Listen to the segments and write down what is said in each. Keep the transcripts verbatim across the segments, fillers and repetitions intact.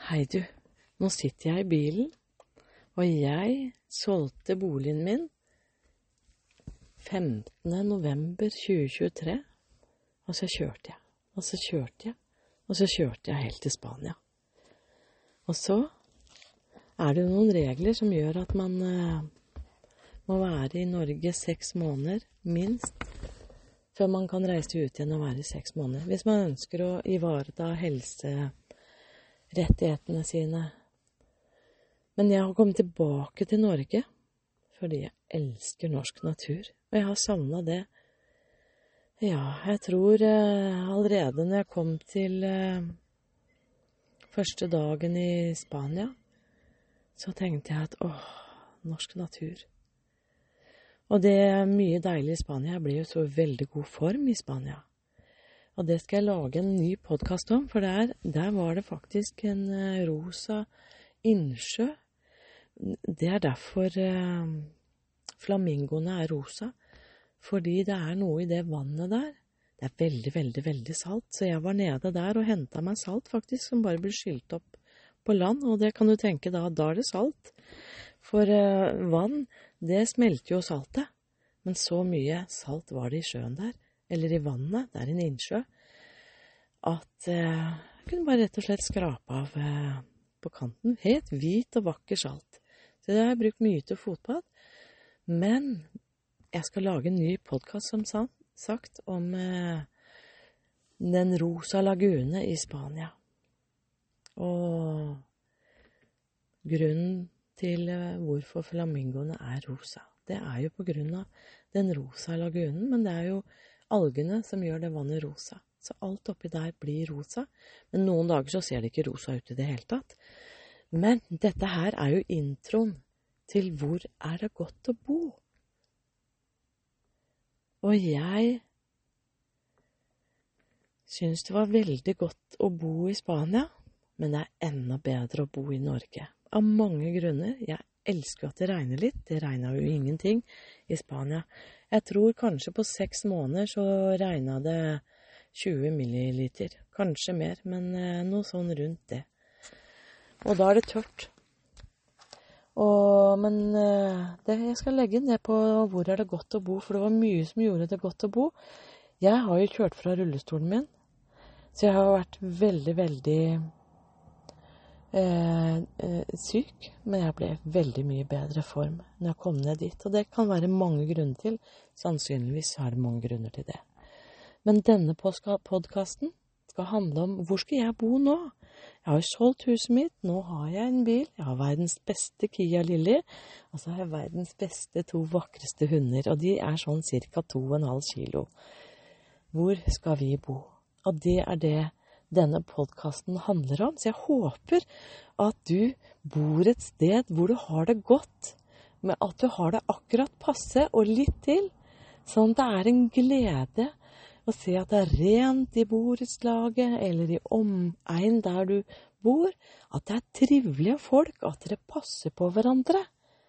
Hei du, nå sitter jeg i bilen, og jeg solgte boligen min femtende november tjue tjuetre, og så kjørte jeg, og så kjørte jeg, og så kjørte jeg helt til Spania. Og så er det jo noen regler som gjør at man uh, må være i Norge seks måneder, minst, før man kan reise ut igjen og være i seks måneder. Hvis man ønsker å ivareta helserettighetene sine. Men jeg har kommet tilbake til Norge, fordi jeg elsker norsk natur. Og jeg har savnet det. Ja, jeg tror uh, allerede når jeg kom til uh, første dagen i Spania, så tenkte jeg at, åh, norsk natur. Og det er mye deilig i Spania. Jeg ble jo så veldig god form i Spania. Og det skal jeg lage en ny podcast om, for der, der var det faktisk en uh, rosa innsjø. Det er derfor uh, flamingoene er rosa, fordi det er noe i det vannet der. Det er veldig, veldig, veldig salt, så jeg var nede der og hentet meg salt faktisk, som bare ble skylt opp på land, og det kan du tenke da, da er det salt. For uh, vann, det smelter jo saltet, men så mye salt var det i sjøen der, eller i vannet, det er en innsjø, at uh, jeg kunne bare rett og slett skrape av uh, på kanten, helt hvit og vakker salt. Så det har jeg brukt mye til fotbad, men jeg skal lage en ny podcast som sagt om uh, den rosa lagune i Spania. Og grunnen til uh, hvorfor flamingoene er rosa. Det er jo på grunn av den rosa lagunen, men det er jo algene som gjør det vannet rosa. Så alt oppi der blir rosa, men noen dager så ser det ikke rosa ut i det hele tatt. Men dette her er jo introen til hvor er det godt å bo. Og jeg synes det var veldig godt å bo i Spania, men det er enda bedre å bo i Norge. Av mange grunner. Jeg elsker at det regner litt. Det regner jo ingenting i Spania. Jeg tror kanskje på seks måneder så regner det tjue milliliter. Kanskje mer, men noe sånn rundt det. Og da er det tørt. Og, men det, jeg skal legge ned på hvor er det godt å bo, for det var mye som gjorde det godt å bo. Jeg har jo kjørt fra rullestolen min, så jeg har vært veldig, veldig eh, eh, syk, men jeg ble veldig mye bedre form når jeg kom ned dit. Og det kan være mange grunner til, sannsynligvis er det mange grunner til det. Men denne podcasten skal handle om hvor skal jeg bo nå? Jeg har jo solgt huset mitt, nå har jeg en bil, jeg har verdens beste Kia Lily, og så har jeg verdens beste to vakreste hunder, og de er sånn cirka to og en halv kilo. Hvor skal vi bo? Og det er det denne podcasten handler om, så jeg håper at du bor et sted hvor du har det godt, med at du har det akkurat passe og litt til, sånn at det er en glede å se at det er rent i borettslaget eller i omegn der du bor, at det er trivelige folk, at dere passer på hverandre,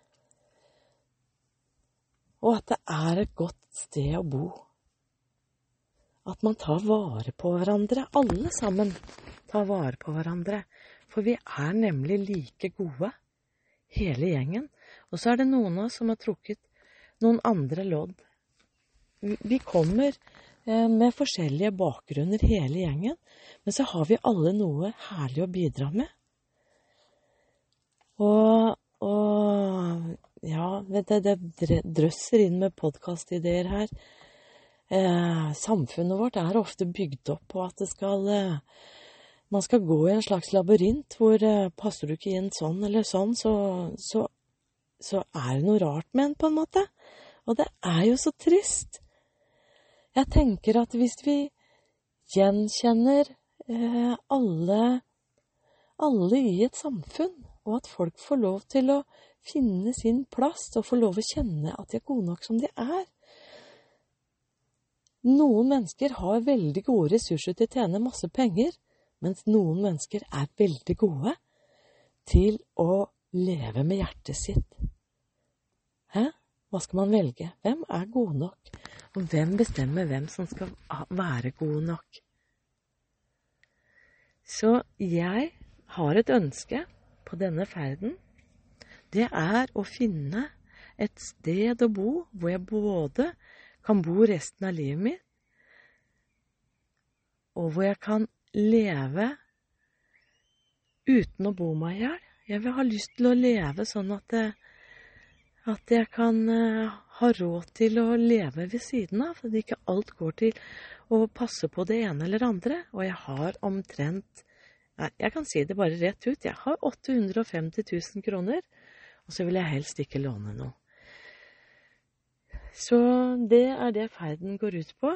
og at det er et godt sted å bo. At man tar vare på hverandre, alle sammen tar vare på hverandre, for vi er nemlig like gode, hele gjengen, og så er det noen av oss som har trukket noen andre lodd. Vi kommer med forskjellige bakgrunner hele gjengen, men så har vi alle noe herlig å bidra med. Og, og ja, vet du, det drøsser inn med podcast-ideer her. Eh, samfunnet vårt er ofte bygd opp på at det skal, eh, man skal gå i en slags labyrint, hvor eh, passer du ikke inn sånn eller sånn, så, så, så er det noe rart med en på en måte. Og det er jo så trist. Jeg tenker at hvis vi gjenkjenner eh, alle, alle i et samfunn, og at folk får lov til å finne sin plass, og får lov å kjenne at de er gode nok som de er. Noen mennesker har veldig gode ressurser til å tjene masse penger, mens noen mennesker er veldig gode til å leve med hjertet sitt. Hæ? Hva skal man velge? Hvem er god nok? Og hvem bestemmer hvem som skal være god nok? Så jeg har et ønske på denne ferden. Det er å finne et sted å bo, hvor jeg både kan bo resten av livet mitt, og hvor jeg kan leve uten å bo meg ihjel. Jeg vil ha lyst til å leve sånn at, det, at jeg kan uh, ha råd til å leve ved siden av, for at ikke alt går til å passe på det ene eller andre. Og jeg har omtrent, nei, jeg kan si det bare rett ut, jeg har åtte hundre og femti tusen kroner, og så vil jeg helst ikke låne noe. Så det er det ferden går ut på.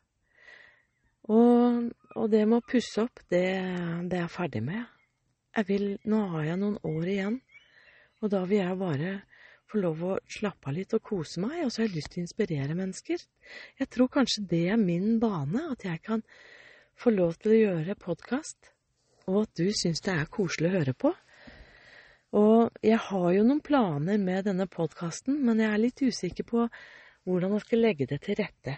Og, og det med å pusse opp, det, det er jeg ferdig med. Jeg vil, nå har jeg noen år igjen, og da vil jeg bare få lov å slappe av litt og kose meg, og så har jeg lyst til å inspirere mennesker. Jeg tror kanskje det er min bane, at jeg kan få lov til å gjøre podcast, og at du synes det er koselig å høre på. Og jeg har jo noen planer med denne podcasten, men jeg er litt usikker på hvordan jeg skal legge det til rette.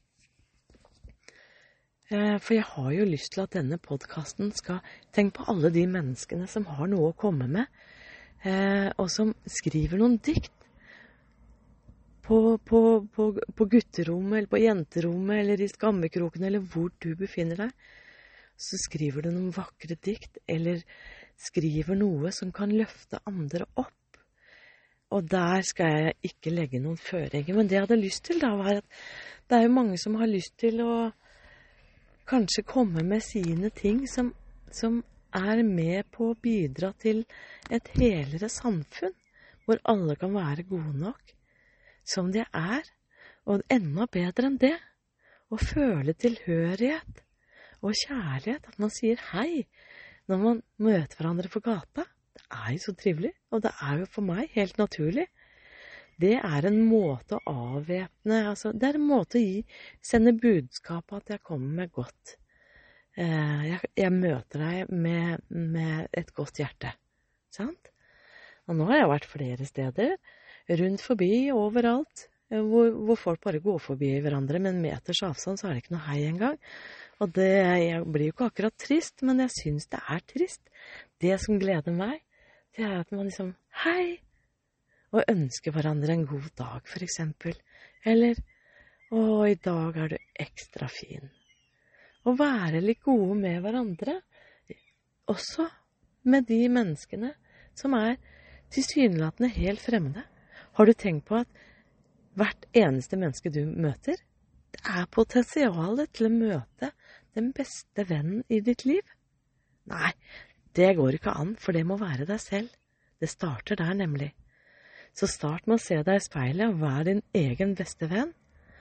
For jeg har jo lyst til at denne podcasten skal tenke på alle de menneskene som har noe å komme med, og som skriver noen dikt på, på, på, på gutterommet, eller på jenterommet, eller i skammekroken, eller hvor du befinner deg. Så skriver du noen vakre dikt, eller skriver noe som kan løfte andre opp. Og der skal jeg ikke legge noen føringer, men det jeg hadde lyst til da var at det er jo mange som har lyst til å kanskje komme med sine ting som, som er med på å bidra til et helere samfunn, hvor alle kan være gode nok som de er, og enda bedre enn det, å føle tilhørighet og kjærlighet, at man sier hei når man møter hverandre på gata. Det er jo så trivelig, og det er jo for meg helt naturlig. Det er en måte å avvæpne, altså det er en måte å gi, sende budskapet at jeg kommer med godt. Eh, jeg, jeg møter deg med, med et godt hjerte, sant? Og nå har jeg vært flere steder, rundt forbi, overalt, hvor, hvor folk bare går forbi hverandre, med en meters avstand så er det ikke noe hei engang. Og det, jeg blir jo ikke akkurat trist, men jeg synes det er trist. Det som gleder meg, det er at man liksom, hei, og ønsker hverandre en god dag, for eksempel. Eller, å, i dag er du ekstra fin. Å være litt gode med hverandre, også med de menneskene som er tilsynelatende helt fremmede. Har du tenkt på at hvert eneste menneske du møter, det er potensialet til å møte den beste vennen i ditt liv? Nei, det går ikke an, for det må være deg selv. Det starter der nemlig. Så start med å se deg i speilet og vær din egen beste venn.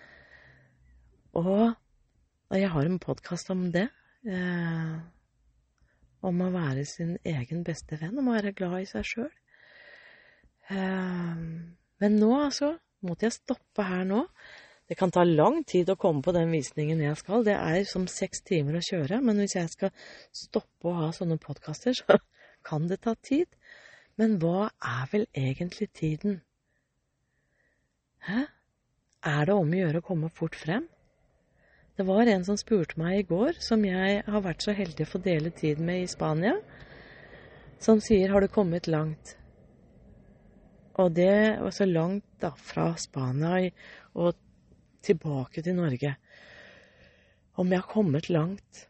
Og, og jeg har en podcast om det, eh, om å være sin egen beste venn, om å være glad i seg selv. Eh, men nå altså, måtte jeg stoppe her nå. Det kan ta lang tid å komme på den visningen jeg skal. Det er som seks timer å kjøre, men hvis jeg skal stoppe å ha sånne podcaster, så kan det ta tid. Men hva er vel egentlig tiden? Hæ? Er det om å gjøre å komme fort frem? Det var en som spurte meg i går, som jeg har vært så heldig å få dele tid med i Spania, som sier, har du kommet langt? Og det var så langt da, fra Spania og tilbake til Norge. Om jeg har kommet langt,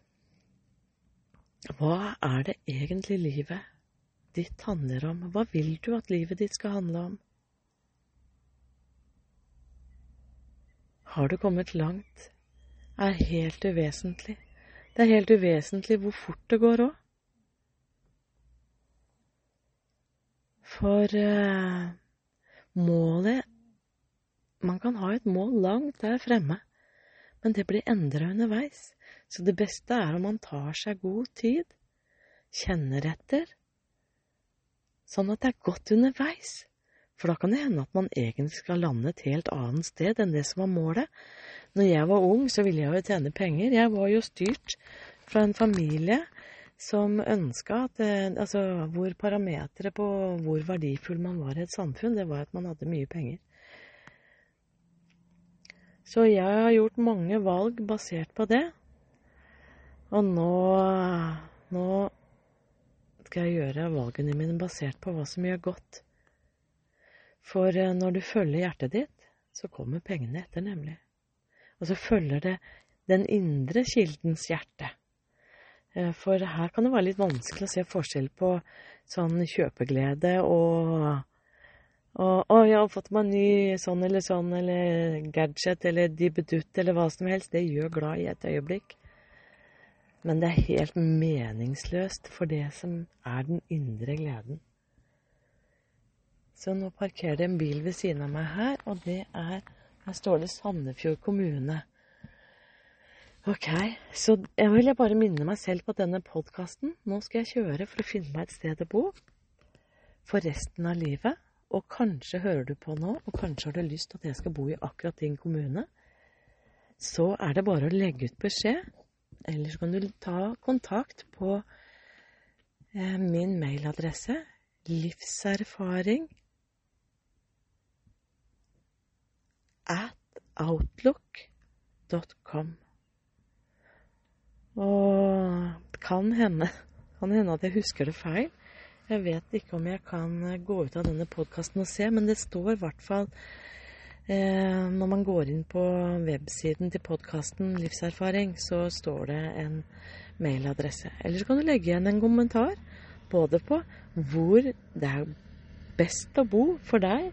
hva er det egentlig livet ditt handler om? Hva vil du at livet ditt skal handle om? Har du kommet langt? Er helt uvesentlig. Det er helt uvesentlig hvor fort det går også. For uh, målet, man kan ha et mål langt der fremme, men det blir endret underveis. Så det beste er om man tar seg god tid, kjenner etter, sånn at det er godt underveis. For da kan det hende at man egentlig skal lande et helt annet sted enn det som var målet. Når jeg var ung, så ville jeg jo tjene penger. Jeg var jo styrt fra en familie som ønsket at, altså hvor parametre på hvor verdifull man var i et samfunn, det var at man hadde mye penger. Så jeg har gjort mange valg basert på det. Og nå, nå skal jeg gjøre valgene mine basert på hva som gjør godt. For når du følger hjertet ditt, så kommer pengene etter nemlig. Og så følger det den indre kildens hjerte. For her kan det være litt vanskelig å se forskjell på sånn kjøpeglede og og å, jeg har fått meg en ny sånn eller sånn, eller gadget, eller dibbedutt, eller hva som helst. Det gjør glad i et øyeblikk. Men det er helt meningsløst for det som er den indre gleden. Så nå parkerer det en bil ved siden av meg her, og det er, her står det Sandefjord kommune. Ok, så jeg vil bare minne meg selv på denne podcasten. Nå skal jeg kjøre for å finne meg et sted å bo for resten av livet. Og kanskje hører du på nå, og kanskje har du lyst til at jeg skal bo i akkurat din kommune. Så er det bare å legge ut beskjed, eller så kan du ta kontakt på eh, min mailadresse, livserfaring at outlook dot com. Og kan hende, kan hende at jeg husker det feil. Jeg vet ikke om jeg kan gå ut av denne podcasten og se, men det står i hvert fall, eh, når man går inn på websiden til podcasten Livserfaring, så står det en mailadresse. Eller så kan du legge igjen en kommentar, både på hvor det er best å bo for deg,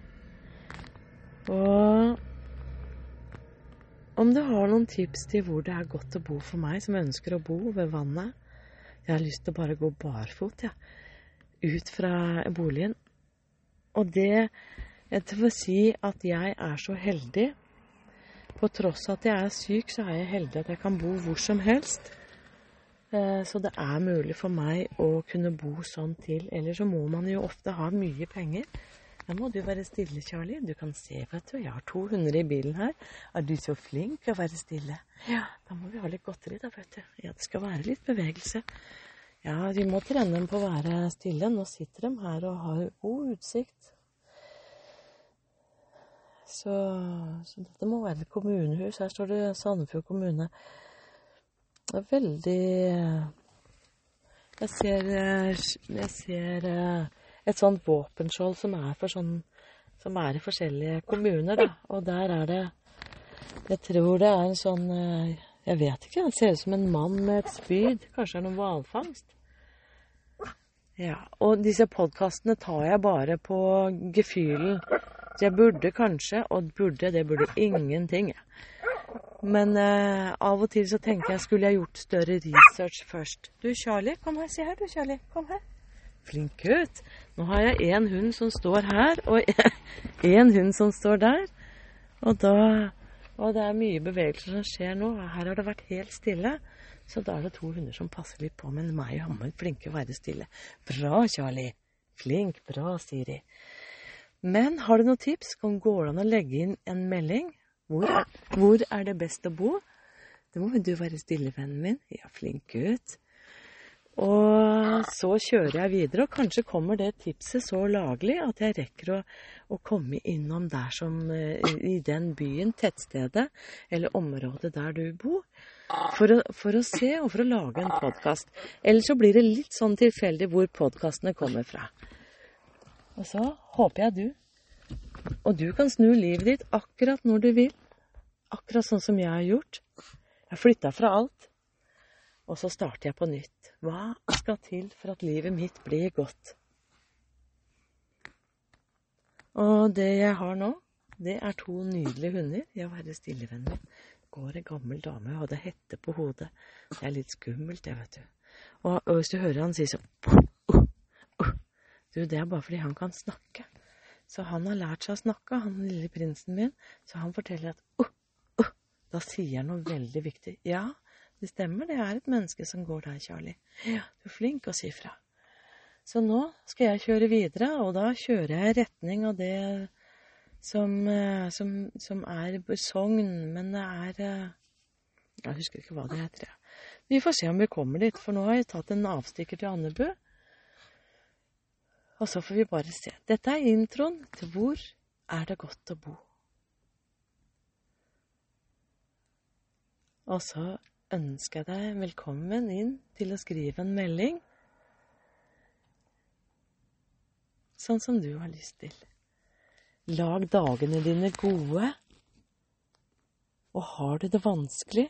og om du har noen tips til hvor det er godt å bo for meg, som ønsker å bo ved vannet. Jeg har lyst til å bare gå barfot, ja. Ut fra boligen. Og det, jeg vil si at jeg er så heldig. På tross av at jeg er syk, så er jeg heldig at jeg kan bo hvor som helst. Så det er mulig for meg å kunne bo sånn til. Ellers så må man jo ofte ha mye penger. Da må du være stille, Charlie. Du kan se, vet du, jeg har to hunder i bilen her. Er du så flink å være stille? Ja, da må vi ha litt godteri da, vet du. Ja, det skal være litt bevegelse. Ja, vi må trene dem på å være stille. Nå sitter de her og har god utsikt. Så, så dette må være et kommunehus. Her står det Sandefjord kommune. Det er veldig... Jeg ser, jeg ser et sånt våpenskjold som er, for sånn, som er i forskjellige kommuner, da. Og der er det... Jeg tror det er en sånn... Jeg vet ikke, det ser ut som en mann med et spyd. Kanskje det er noen hvalfangst. Ja, og disse podcastene tar jeg bare på gefühlen. Så jeg burde kanskje, og burde, det burde ingenting. Men eh, av og til så tenker jeg, skulle jeg gjort større research først. Du, Charlie, kom her, se her du, Charlie, kom her. Flink gutt. Nå har jeg en hund som står her, og en hund som står der. Og da, og det er mye bevegelser som skjer nå. Her har det vært helt stille. Så da er det to hunder som passer litt på, men meg og Hammer flinke å være stille. Bra, Charlie. Flink, bra, sier de. Men har du noen tips? Kan gå an å legge inn en melding? Hvor er, hvor er det best å bo? Det må du være stille, vennen min. Ja, flink gutt. Og så kjører jeg videre, og kanskje kommer det tipset så laglig at jeg rekker å, å komme innom der som, i den byen, tettstedet, eller området der du bor. For å, for å se og for å lage en podcast. Ellers så blir det litt sånn tilfeldig hvor podcastene kommer fra. Og så håper jeg du, og du kan snu livet ditt akkurat når du vil. Akkurat sånn som jeg har gjort. Jeg flyttet fra alt, og så starter jeg på nytt. Hva skal til for at livet mitt blir godt? Og det jeg har nå, det er to nydelige hunder. Jeg var være stille, vennen min. Går en gammel dame og hadde hette på hodet. Det er litt skummelt, det, vet du. Og, og hvis du hører han si så uh, uh, uh, du, det er bare fordi han kan snakke. Så han har lært seg å snakke, han lille prinsen min. Så han forteller at uh, uh, da sier han noe veldig viktig. Ja, det stemmer, det er et menneske som går der, Charlie. Ja, du er flink å si fra. Så nå skal jeg kjøre videre, og da kjører jeg i retning av det som, som, som er Sogn, men det er, jeg husker ikke hva det heter. Vi får se om vi kommer dit, for nå har jeg tatt en avstikker til Andebu, og så får vi bare se. Dette er introen til hvor er det godt å bo. Og så ønsker jeg deg velkommen inn til å skrive en melding sånn som du har lyst til. Lag dagene dine gode. Og har du det vanskelig,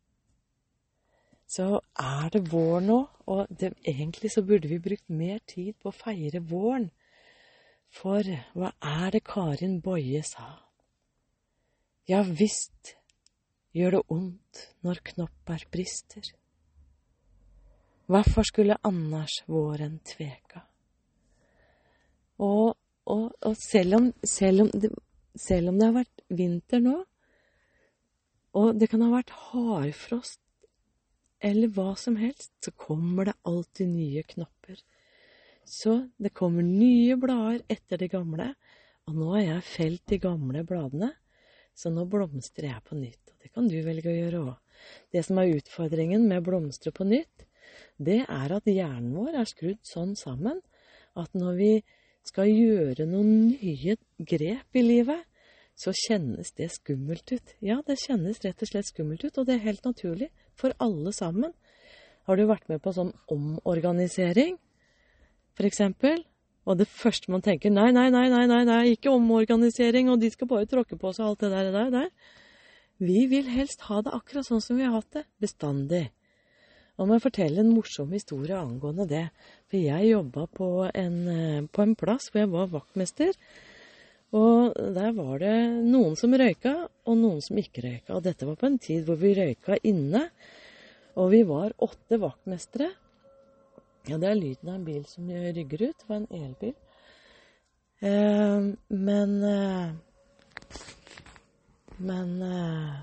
så er det vår nå, og det, egentlig så burde vi brukt mer tid på å feire våren. For hva er det Karin Boye sa? Ja visst gjør det ondt når knopper brister. Hvorfor skulle annars våren tveka? Og, og, og selv, om, selv, om det, selv om det har vært vinter nå, og det kan ha vært hardfrost, eller hva som helst, så kommer det alltid nye knopper. Så det kommer nye blader etter de gamle, og nå har jeg felt de gamle bladene, så nå blomstrer jeg på nytt, og det kan du velge å gjøre også. Det som er utfordringen med å blomstre på nytt, det er at hjernen vår er skrudd sånn sammen, at når vi skal gjøre noen nye grep i livet, så kjennes det skummelt ut. Ja, det kjennes rett og slett skummelt ut, og det er helt naturlig for alle sammen. Har du vært med på sånn omorganisering, for eksempel? Og det første man tenker, nei, nei, nei, nei, nei, nei, ikke omorganisering, og de skal bare tråkke på seg alt det der, der, der. Vi vil helst ha det akkurat sånn som vi har hatt det, bestandig. Og må jeg fortelle en morsom historie angående det, for jeg jobbet på en, på en plass hvor jeg var vaktmester, og der var det noen som røyka, og noen som ikke røyka. Og dette var på en tid hvor vi røyka inne, og vi var åtte vaktmestere. Ja, det er lyden av en bil som rygger ut. Det var en elbil. Eh, men, eh, men, eh,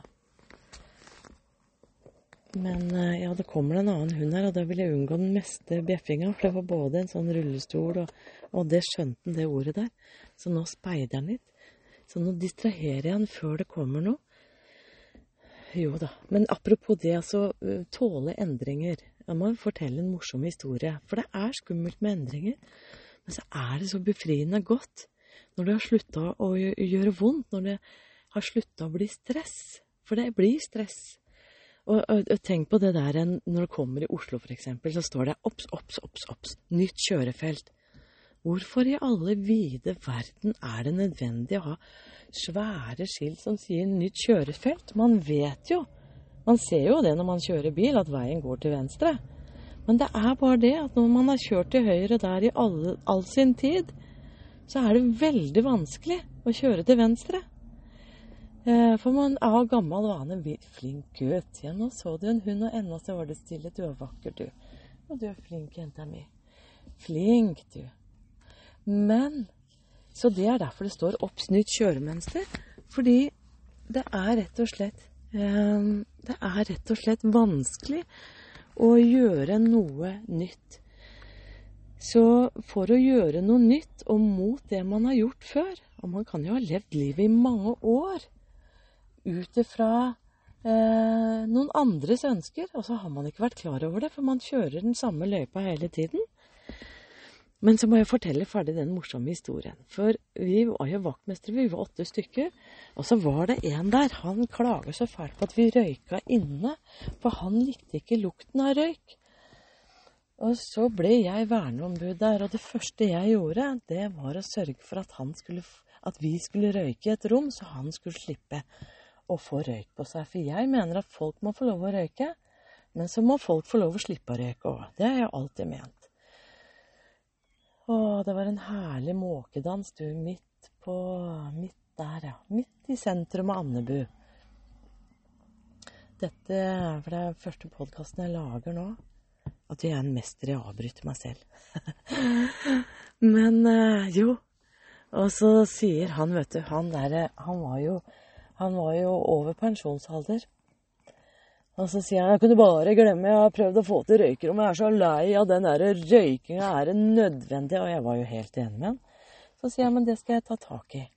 men, eh, ja, det kommer en annen hund her, og da vil jeg unngå den meste bjeffinga, for det var både en sånn rullestol, og, og det skjønte han det ordet der. Så nå speider han litt. Så nå distraherer jeg han før det kommer noe. Jo da, men apropos det, altså, tåle endringer. Jeg må fortelle en morsom historie, for det er skummelt med endringer. Men så er det så befriende godt når det har sluttet å gjøre vondt, når det har sluttet å bli stress. For det blir stress. Og, og, og tenk på det der, når det kommer i Oslo for eksempel, så står det opps, opps, opps, opps, nytt kjørefelt. Hvorfor i alle vide verden er det nødvendig å ha svære skilt som sier nytt kjørefelt? Man vet jo, man ser jo det når man kjører bil, at veien går til venstre. Men det er bare det at når man har kjørt til høyre der i all, all sin tid, så er det veldig vanskelig å kjøre til venstre. Eh, for man er av gammel vane flink gutt. Ja, nå så du en hund, og enda så var det stille. Du er vakker, du. Og du er flink, jenta mi. Flink, du. Men, så det er derfor det står oppsnytt kjøremønster, fordi det er rett og slett, eh, det er rett og slett vanskelig å gjøre noe nytt. Så for å gjøre noe nytt og mot det man har gjort før, og man kan jo ha levd livet i mange år, utifra eh, noen andres ønsker, og så har man ikke vært klar over det, for man kjører den samme løypa hele tiden. Men så må jeg fortelle ferdig den morsomme historien. For vi var jo vaktmestere, vi var åtte stykker. Og så var det en der, han klager så fælt på at vi røyka inne. For han likte ikke lukten av røyk. Og så ble jeg verneombud der, og det første jeg gjorde, det var å sørge for at, han skulle, at vi skulle røyke i et rom, så han skulle slippe å få røyk på seg. For jeg mener at folk må få lov å røyke, men så må folk få lov å slippe å røyke også. Det har jeg alltid ment. Åh, det var en herlig måkedans, du, midt på, midt der, ja. Midt i sentrum av Andebu. Dette, for det er første podcasten jeg lager nå, at jeg er en mester i å avbryte meg selv. Men, jo, og så sier han, vet du, han der, han var jo, han var jo over pensjonsalder. Og så sier han, jeg kunne bare glemme, jeg har prøvd å få til røykerom, jeg er så lei av den der røykingen, er det nødvendig? Og jeg var jo helt enig med han. Så sier jeg, men det skal jeg ta tak i.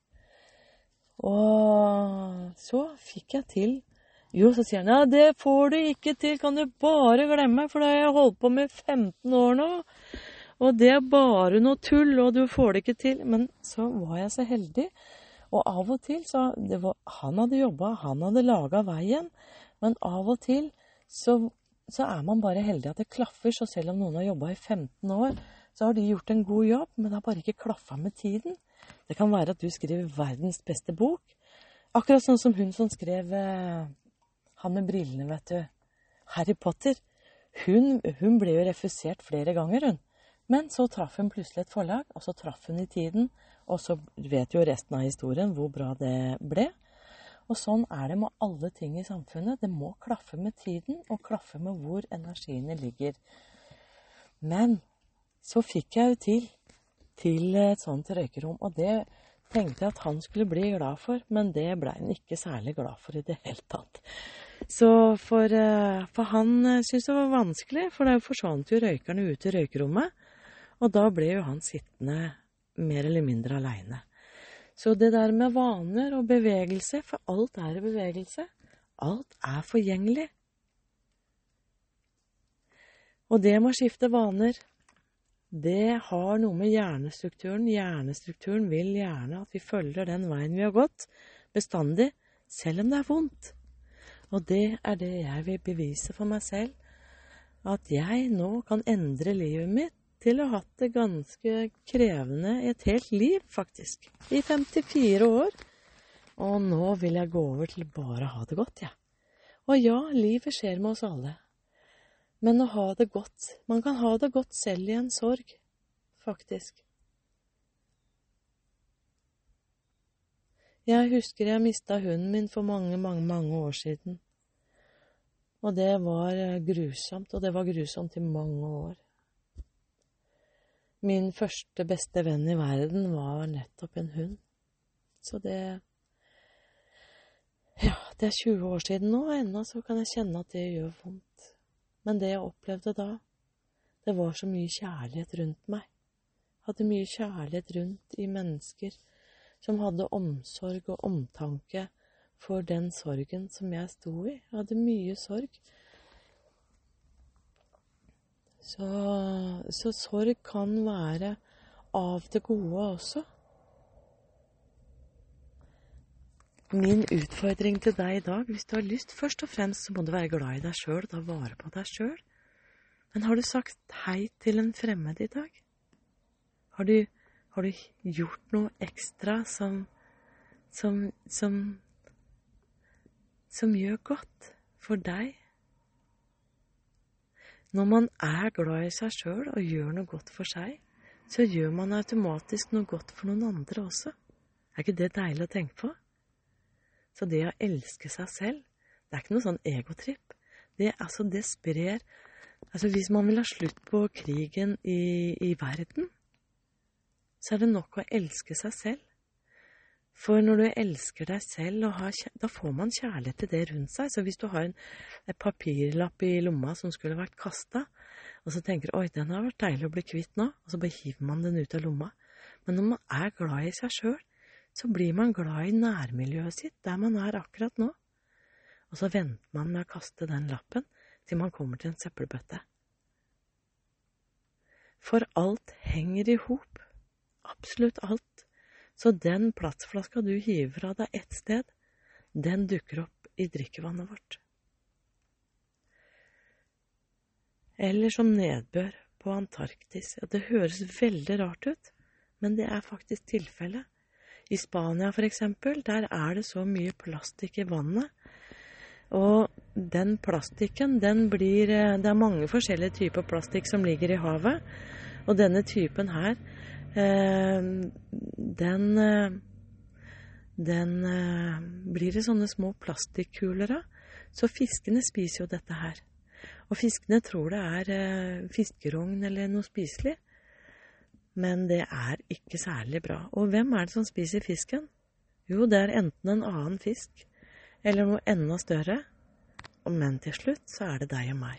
Og så fikk jeg til. Jo, så sier han, ja, det får du ikke til, kan du bare glemme, for da har jeg holdt på med femten år nå. Og det er bare noe tull, og du får det ikke til. Men så var jeg så heldig. Og av og til, så det var, han hadde jobbet, han hadde laget veien, men av og til så, så er man bare heldig at det klaffer, så selv om noen har jobbet i femten år, så har de gjort en god jobb, men det har bare ikke klaffet med tiden. Det kan være at du skriver verdens beste bok. Akkurat sånn som hun som skrev eh, han med brillene, vet du. Harry Potter. Hun, hun ble jo refusert flere ganger, hun. Men så traff hun plutselig et forlag, og så traff hun i tiden, og så vet jo resten av historien hvor bra det ble. Og sånn er det med alle ting i samfunnet. Det må klaffe med tiden, og klaffe med hvor energiene ligger. Men så fikk jeg jo til, til et sånt røykerom, og det tenkte jeg at han skulle bli glad for, men det ble han ikke særlig glad for i det hele tatt. Så for, for han syntes det var vanskelig, for da forsvant jo røykerne ut i røykerommet, og da ble jo han sittende mer eller mindre alene. Så det der med vaner og bevegelse, for alt er i bevegelse, alt er forgjengelig. Og det med å skifte vaner, det har noe med hjernestrukturen. Hjernestrukturen vil gjerne at vi følger den veien vi har gått, bestandig, selv om det er vondt. Og det er det jeg vil bevise for meg selv, at jeg nå kan endre livet mitt til å ha hatt det ganske krevende i et helt liv, faktisk. I femtifire år. Og nå vil jeg gå over til bare å ha det godt, ja. Og ja, livet skjer med oss alle. Men å ha det godt, man kan ha det godt selv i en sorg, faktisk. Jeg husker jeg mistet hunden min for mange, mange, mange år siden. Og det var grusomt, og det var grusomt i mange år. Min første beste venn i verden var nettopp en hund. Så det, ja, det er tjue år siden nå, og ennå så kan jeg kjenne at det gjør vondt. Men det jeg opplevde da, det var så mye kjærlighet rundt meg. Jeg hadde mye kjærlighet rundt i mennesker som hadde omsorg og omtanke for den sorgen som jeg sto i. Jeg hadde mye sorg. Så, så sorg kan være av det gode også. Min utfordring til deg i dag, hvis du har lyst, først og fremst så må du være glad i deg selv, ta vare på deg selv. Men har du sagt hei til en fremmed i dag? Har du, har du gjort noe ekstra som, som, som, som gjør godt for deg? Når man er glad i seg selv og gjør noe godt for seg, så gjør man automatisk noe godt for noen andre også. Er ikke det deilig å tenke på? Så det å elske seg selv, det er ikke noe sånn egotripp. Det, altså, det sprer, altså hvis man vil ha slutt på krigen i, i verden, så er det nok å elske seg selv. For når du elsker deg selv, og har, da får man kjærlighet til det rundt seg. Så hvis du har en, en papirlapp i lomma som skulle vært kastet, og så tenker du, oi, den har vært deilig å bli kvitt nå, og så bare hiver man den ut av lomma. Men når man er glad i seg selv, så blir man glad i nærmiljøet sitt, der man er akkurat nå. Og så venter man med å kaste den lappen til man kommer til en søppelbøtte. For alt henger i hop. Absolutt alt. Så den plastflaska du hiver fra deg ett sted, den dukker opp i drikkevannet vårt. Eller som nedbør på Antarktis. Ja, det høres veldig rart ut, men det er faktisk tilfellet. I Spania for eksempel, der er det så mye plastikk i vannet, og den plastikken, den blir, det er mange forskjellige typer plastikk som ligger i havet, og denne typen her, den, den blir i sånne små plastikkuler av, så fiskene spiser jo dette her. Og fiskene tror det er fiskerogn eller noe spiselig, men det er ikke særlig bra. Og hvem er det som spiser fisken? Jo, det er enten en annen fisk, eller noe enda større, men til slutt så er det deg og meg.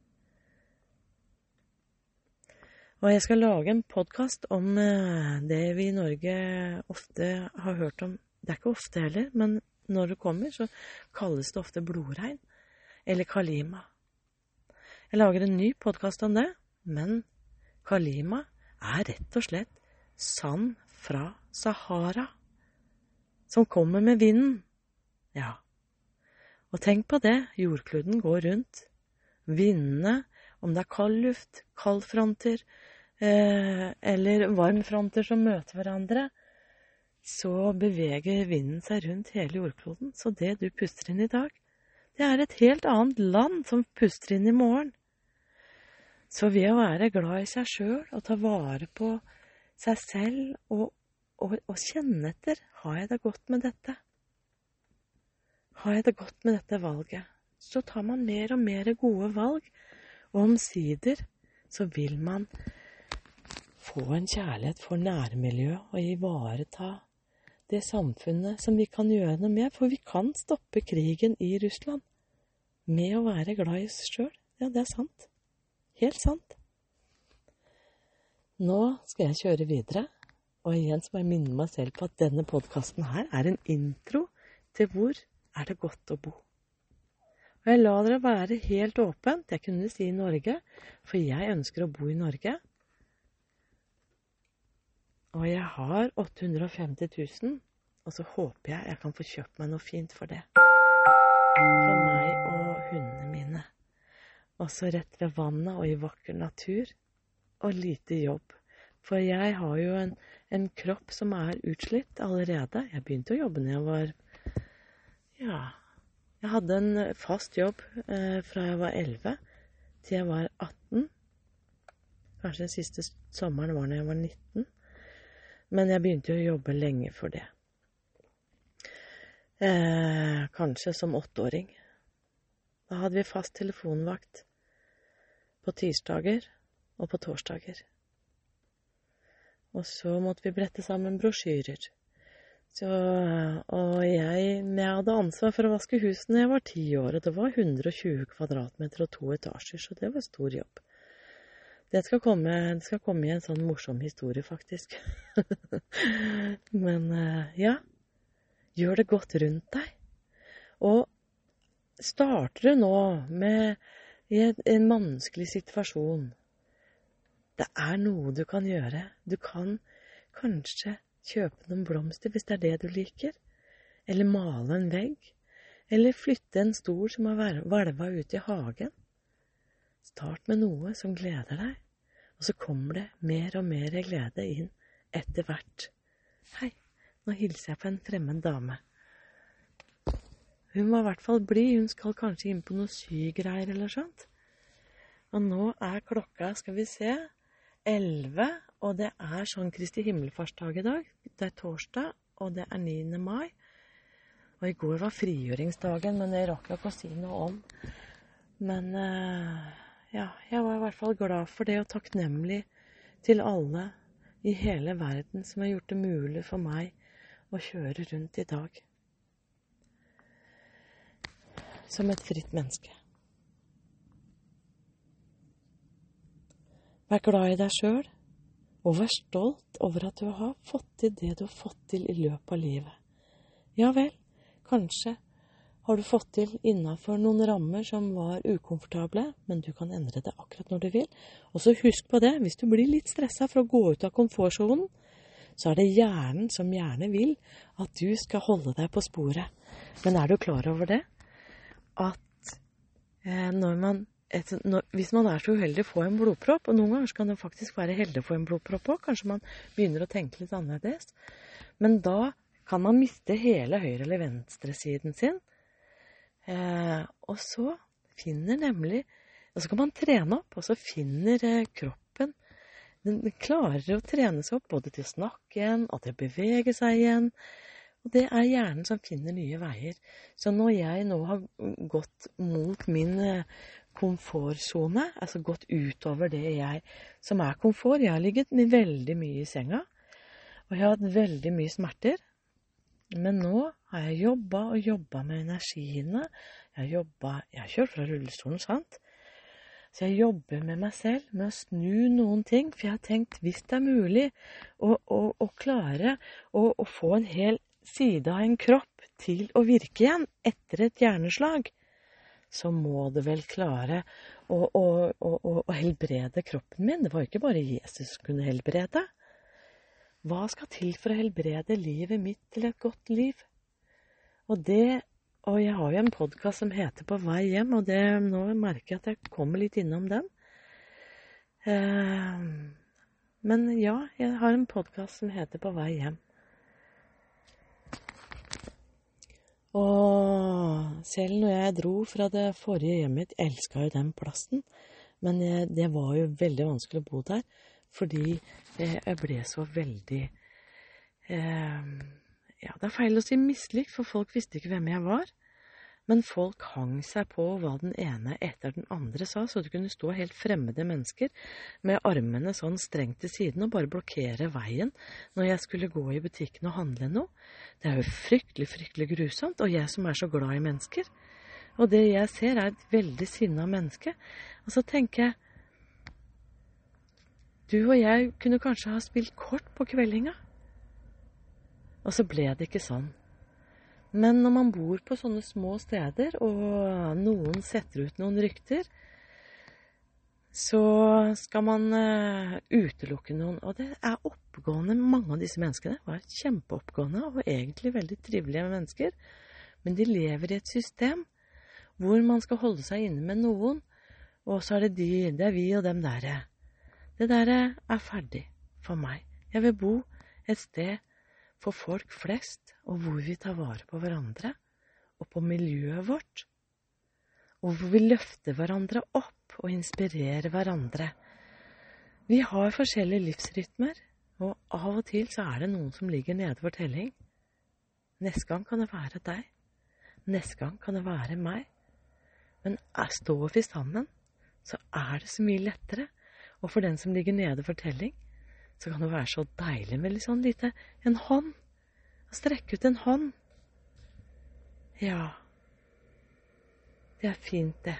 Og jeg skal lage en podcast om det vi i Norge ofte har hørt om. Det er ikke ofte heller, men når det kommer så kalles det ofte blodregn, eller kalima. Jeg lager en ny podcast om det, men kalima er rett og slett sand fra Sahara, som kommer med vinden. Ja, og tenk på det, jordkloden går rundt. Vindene, om det er kald luft, kaldfronter, eh, eller varmfronter som møter hverandre, så beveger vinden seg rundt hele jordkloden. Så det du puster inn i dag, det er et helt annet land som puster inn i morgen. Så ved å være glad i seg selv og ta vare på seg selv og, og, og kjenne etter, har jeg det godt med dette? Har jeg det godt med dette valget? Så tar man mer og mer gode valg, og omsider så vil man få en kjærlighet for nærmiljøet og ivareta det samfunnet som vi kan gjøre noe med, for vi kan stoppe krigen i Russland med å være glad i oss selv. Ja, det er sant. Helt sant. Nå skal jeg kjøre videre, og igjen så må jeg minne meg selv på at denne podcasten her er en intro til hvor er det godt å bo. Og jeg lar det være helt åpent. Jeg kunne si Norge, for jeg ønsker å bo i Norge. Og jeg har åtte hundre og femti tusen, og så håper jeg jeg kan få kjøpt meg noe fint for det. For meg og hundene mine. Også rett ved vannet og i vakker natur, og lite jobb. For jeg har jo en, en kropp som er utslitt allerede. Jeg begynte å jobbe når jeg var, ja, jeg hadde en fast jobb eh, fra jeg var elleve til jeg var atten. Kanskje den siste sommeren var når jeg var nitten. Men jeg begynte å jobbe lenge for det. Eh, kanskje som åtteåring. Da hadde vi fast telefonvakt på tirsdager og på torsdager. Og så måtte vi brette sammen brosjyrer. Så, og jeg, jeg hadde ansvar for å vaske huset når jeg var ti år, og det var hundre og tjue kvadratmeter og to etasjer, så det var stor jobb. Det skal komme, det skal komme i en sånn morsom historie, faktisk. Men ja, gjør det godt rundt deg. Og starter du nå med en, en vanskelig situasjon, det er noe du kan gjøre. Du kan kanskje kjøpe noen blomster hvis det er det du liker, eller male en vegg, eller flytte en stol som har valva ut i hagen. Start med noe som gleder deg, og så kommer det mer og mer glede inn etter hvert. Hei, nå hilser jeg på en fremmed dame. Hun var i hvert fall blid, hun skal kanskje inn på noe sygreier eller sånt. Og nå er klokka, skal vi se, elleve, og det er sånn Kristi himmelfartsdag i dag. Det er torsdag, og det er niende mai. Og i går var frigjøringsdagen, men det rakk jeg ikke å si noe om. Men ja, jeg var i hvert fall glad for det, og takknemlig til alle i hele verden som har gjort det mulig for meg å kjøre rundt i dag. Som et fritt menneske. Vær glad i deg selv, og vær stolt over at du har fått til det du har fått til i løpet av livet. Ja vel, kanskje har du fått til innenfor noen rammer som var ukomfortable, men du kan endre det akkurat når du vil. Og så husk på det, hvis du blir litt stresset for å gå ut av komfortzonen, så er det hjernen som gjerne vil at du skal holde deg på sporet. Men er du klar over det? At eh, når man, et, når, hvis man er så uheldig å få en blodpropp, og noen ganger kan det faktisk være heldig å få en blodpropp også, kanskje man begynner å tenke litt annerledes, men da kan man miste hele høyre eller venstre siden sin. Eh, og så finner nemlig, og så kan man trene opp, og så finner eh, kroppen, den, den klarer å trene seg opp både til å snakke igjen, og til å bevege seg igjen, og det er hjernen som finner nye veier. Så når jeg nå har gått mot min eh, komfortzone, altså gått utover det jeg, som er komfort, jeg har ligget veldig mye i senga, og jeg har hatt veldig mye smerter, men nå har jeg jobbet og jobbet med energiene. Jeg har jobbet, jeg har kjørt fra rullestolen, sant? Så jeg jobber med meg selv, med å snu noen ting, for jeg har tenkt, hvis det er mulig å, å, å klare å, å få en hel side av en kropp til å virke igjen etter et hjerneslag, så må det vel klare å, å, å, å, å helbrede kroppen min. Det var ikke bare Jesus som kunne helbrede. Hva skal til for å helbrede livet mitt til et godt liv? Og det, og jeg har jo en podcast som heter På vei hjem, og det, nå merker jeg at jeg kommer litt innom den. Eh, Men ja, jeg har en podcast som heter På vei hjem. Og selv når jeg dro fra det forrige hjemmet, jeg elsket jo den plassen, men jeg, det var jo veldig vanskelig å bo der, fordi jeg, jeg ble så veldig, eh, ja, det er feil å si mislikt, for folk visste ikke hvem jeg var, men folk hang seg på hva den ene etter den andre sa, så du kunne stå helt fremmede mennesker med armene sånn strengt til siden og bare blokkere veien når jeg skulle gå i butikken og handle noe. Det er jo fryktelig, fryktelig grusomt, og jeg som er så glad i mennesker. Og det jeg ser er et veldig sinnet menneske. Og så tenker jeg, du og jeg kunne kanskje ha spilt kort på kveldinga. Og så ble det ikke sånn. Men når man bor på sånne små steder, og noen setter ut noen rykter, så skal man uh, utelukke noen. Og det er oppgående, mange av disse menneskene var kjempeoppgående, og egentlig veldig trivelige mennesker. Men de lever i et system, hvor man skal holde seg inne med noen, og så er det de, det er vi og dem der. Det der er ferdig for meg. Jeg vil bo et sted for folk flest, og hvor vi tar vare på hverandre, og på miljøet vårt, og hvor vi løfter hverandre opp og inspirerer hverandre. Vi har forskjellige livsrytmer, og av og til så er det noen som ligger nede for telling. Neste gang kan det være deg, neste gang kan det være meg, men står vi sammen, så er det så mye lettere, og for den som ligger nede for telling, så kan det være så deilig med litt sånn lite, en hånd. Å strekke ut en hånd. Ja, det er fint det.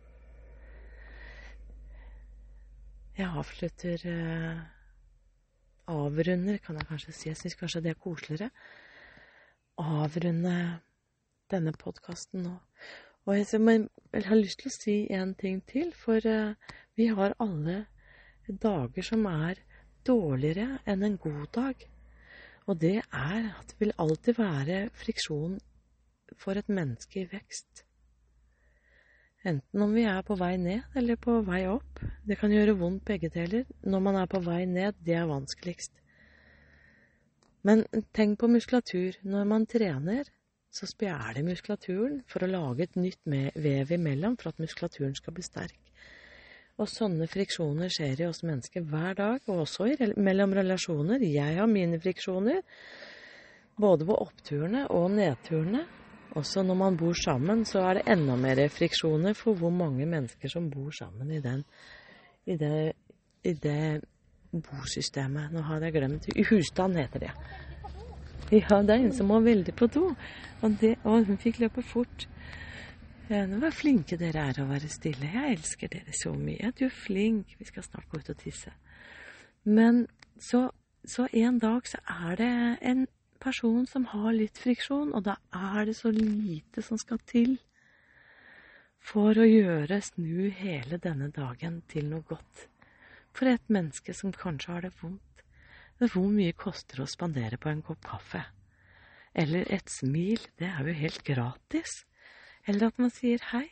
Jeg avslutter, uh, avrunder, kan jeg kanskje si. Jeg synes kanskje det er koseligere. Avrunde denne podcasten nå. Og jeg, men, jeg har lyst til å si en ting til, for uh, vi har alle dager som er dårligere enn en god dag. Og det er at det vil alltid være friksjon for et menneske i vekst. Enten om vi er på vei ned eller på vei opp. Det kan gjøre vondt begge deler. Når man er på vei ned, det er vanskeligst. Men tenk på muskulatur. Når man trener, så spjæler muskulaturen for å lage et nytt vev imellom for at muskulaturen skal bli sterk. Og sånne friksjoner skjer i oss mennesker hver dag, og også i, mellom relasjoner. Jeg har mine friksjoner, både på oppturene og nedturene. Også når man bor sammen, så er det enda mer friksjoner for hvor mange mennesker som bor sammen i, den, i, det, i det bosystemet. Nå hadde jeg glemt, i husstand heter det. Ja, det er en som må veldig på do, og, det, og hun fikk løpe fort. Ja, nå var flinke dere er å være stille. Jeg elsker dere så mye. Du er flink. Vi skal snart gå ut og tisse. Men så, så en dag så er det en person som har litt friksjon, og da er det så lite som skal til for å gjøre snu hele denne dagen til noe godt. For et menneske som kanskje har det vondt. Hvor mye koster det å spandere på en kopp kaffe? Eller et smil, det er jo helt gratis. Eller at man sier hei.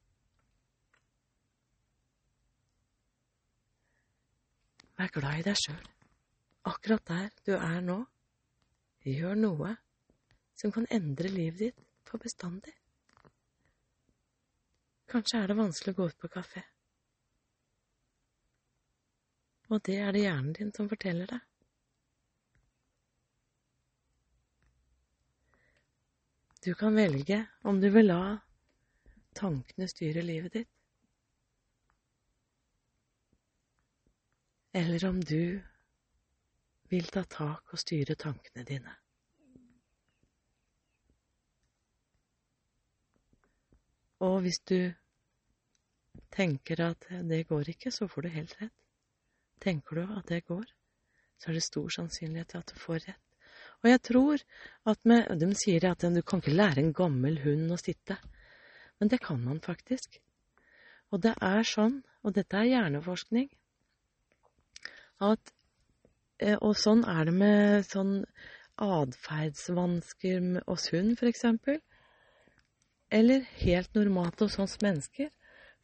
Vær glad i deg selv. Akkurat der du er nå. Gjør noe som kan endre livet ditt for bestandig. Kanskje er det vanskelig å gå ut på kafé. Og det er det hjernen din som forteller deg. Du kan velge om du vil la tankene styre livet ditt, eller om du vil ta tak og styre tankene dine. Og hvis du tenker at det går ikke, så får du helt rett. Tenker du at det går, så er det stor sannsynlighet til at du får rett. Og jeg tror at med, de sier at du kan ikke lære en gammel hund å sitte, men det kan man faktisk. Og det er sånn, og dette er hjerneforskning, at, og sånn er det med sånn adferdsvansker hos hund for eksempel, eller helt normalt hos oss mennesker,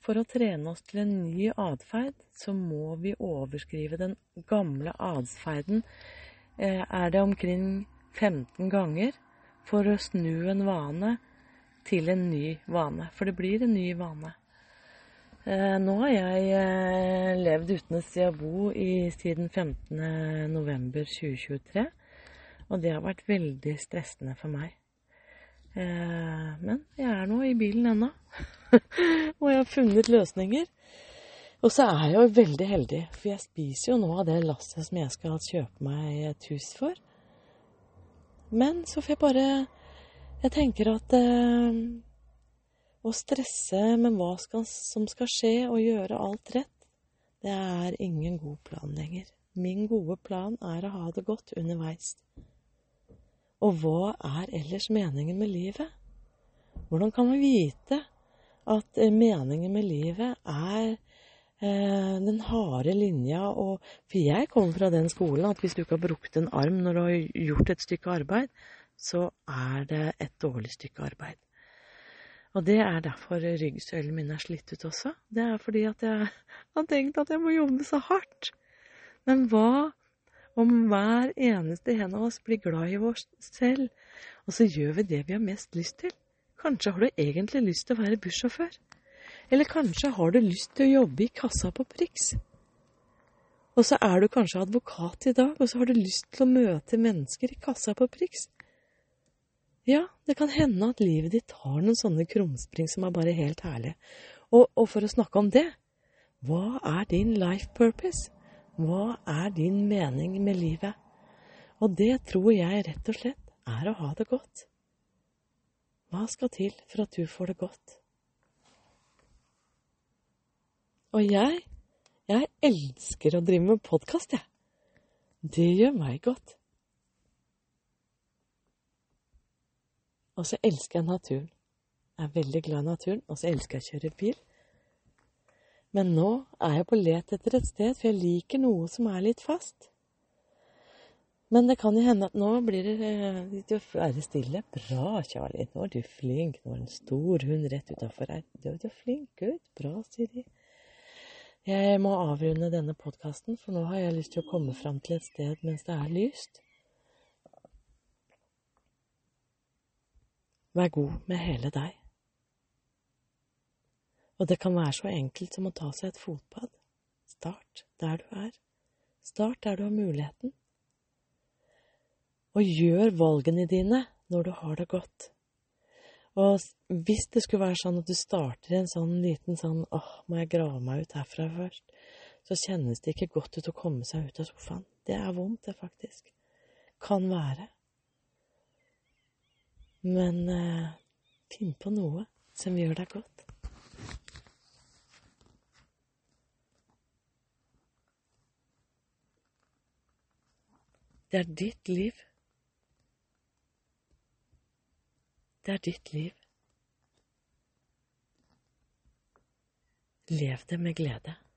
for å trene oss til en ny adferd, så må vi overskrive den gamle adferden. Eh, er det omkring femten ganger for å snu en vane til en ny vane. For det blir en ny vane. Eh, nå har jeg eh, levd uten et sted å bo i siden femtende november tjue tjuetre, og det har vært veldig stressende for meg. Eh, men jeg er nå i bilen ennå, og jeg har funnet løsninger. Og så er jeg jo veldig heldig, for jeg spiser jo nå av det lasset som jeg skal kjøpe meg et hus for. Men så får jeg bare, jeg tenker at eh, å stresse med hva skal, som skal skje og gjøre alt rett, det er ingen god plan lenger. Min gode plan er å ha det godt underveis. Og hva er ellers meningen med livet? Hvordan kan vi vite at meningen med livet er eh, den harde linja? Og, for jeg kommer fra den skolen at hvis du ikke har brukt en arm når du har gjort et stykke arbeid, så er det et dårlig stykke arbeid. Og det er derfor ryggsøylen min er slitt ut også. Det er fordi at jeg har tenkt at jeg må jobbe så hardt. Men hva om hver eneste en av oss blir glad i oss selv, og så gjør vi det vi har mest lyst til? Kanskje har du egentlig lyst til å være bussjåfør? Eller kanskje har du lyst til å jobbe i kassa på Prix? Og så er du kanskje advokat i dag, og så har du lyst til å møte mennesker i kassa på Prix? Ja, det kan hende at livet ditt har noen sånne krumspring som er bare helt herlige. Og, og for å snakke om det, hva er din life purpose? Hva er din mening med livet? Og det tror jeg rett og slett er å ha det godt. Hva skal til for at du får det godt? Og jeg, jeg elsker å drive med podcast, jeg. Det gjør meg godt. Og så elsker jeg naturen. Jeg er veldig glad i naturen, og så elsker jeg å kjøre bil. Men nå er jeg på let etter et sted, for jeg liker noe som er litt fast. Men det kan jo hende at nå blir det litt å være stille. Bra, Charlie. Nå er du flink. Nå er det en stor hund rett utenfor her. Du er flink, Gud. Bra, Siri. Jeg må avrunde denne podcasten, for nå har jeg lyst til å komme frem til et sted mens det er lyst. Vær god med hele deg. Og det kan være så enkelt som å ta seg et fotbad. Start der du er. Start der du har muligheten. Og gjør valgene dine når du har det godt. Og hvis det skulle være sånn at du starter en sånn liten sånn, åh, må jeg grave meg ut herfra først, så kjennes det ikke godt ut å komme seg ut av sofaen. Det er vondt, det faktisk. Kan være. Men eh, finn på noe som gjør deg godt. Det er ditt liv. Det er ditt liv. Lev det med glede.